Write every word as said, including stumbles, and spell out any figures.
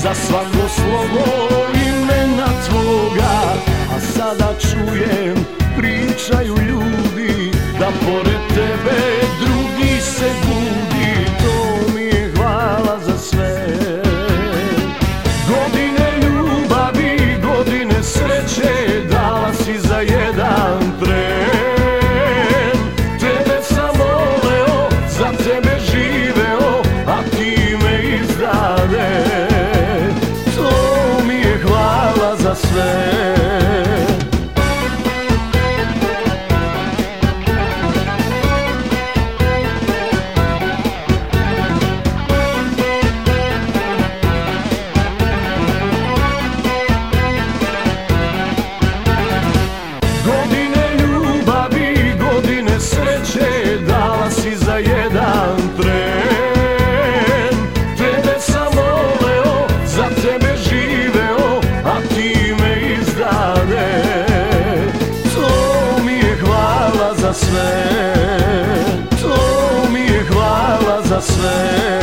za svako slovo imena tvoga. A sada čujem, pričaju ljudi, da pored tebe drugi se budi. To mi je hvala za sve. Godine ljubavi, godine sreće, dala si za jedan tren. Tebe sam voleo, za tebe živeo, a ti me izdade. To mi je hvala za sve. Dala si za jedan tren. Tebe sam voleo, za tebe živeo, a ti me izdade. To mi je hvala za sve. To mi je hvala za sve.